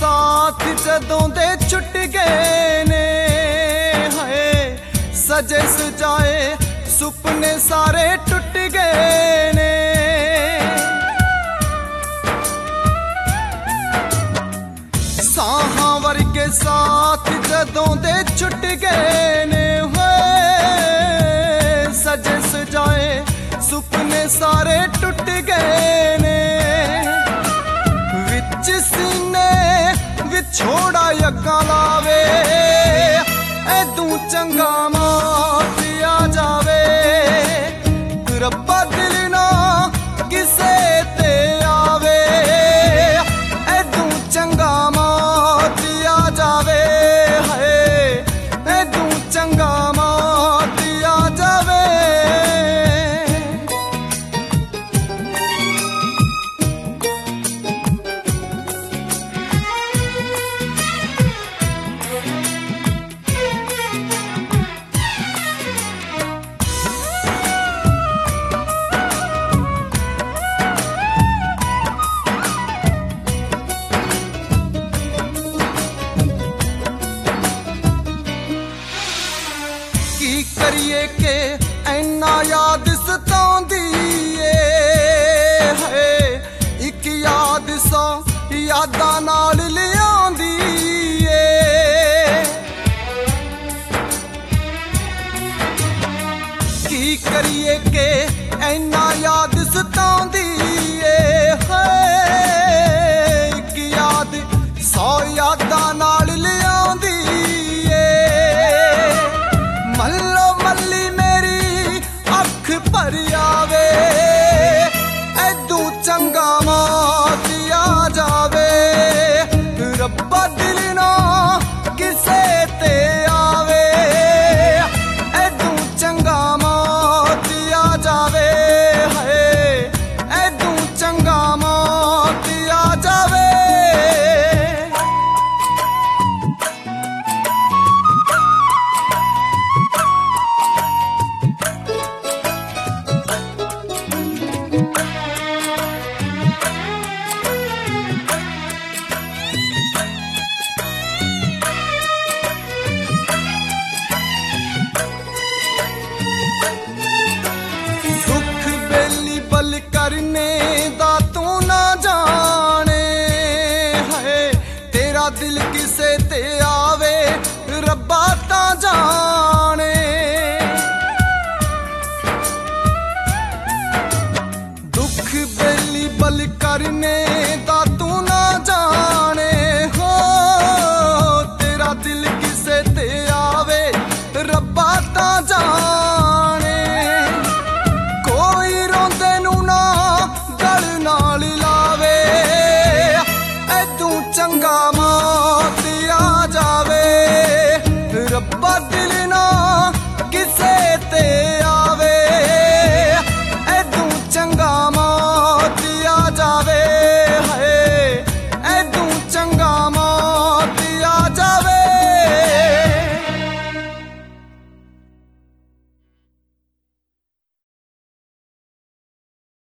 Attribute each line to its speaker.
Speaker 1: साथ जदों दे छुट गए ने हाय सजे सजाए सुपने सारे टुट गए ने साहां वर्गे साथ जदों दे छुट गए ने हाय सजे सजाए सुपने सारे टुट गए ने विच सीने विछोड़ा यक्का लावे ऐदू चंगा मौत आ जावे रब्बा दिल ना किसे ते आवे ऐदू चंगा मौत आ जावे है ऐदू चंगा मौत आ जावे की करिए के ऐना याद सताउंदी है एक याद सौ यादां नाल लिआउंदी की करिए के ऐना याद सताउंदी है एक याद सौ यादां नाल लिआउंदी मल्लो मल्ली मेरी अख भर आवे ऐदू चंगा मौत आ जावे रब्बा दिल ना किसे ते आवे ऐदू चंगा मौत आ जावे है ऐदू चंगा मौत आ जावे बल करने दा तू ना जाने है तेरा दिल किसे ते आवे रब्बा ता जाने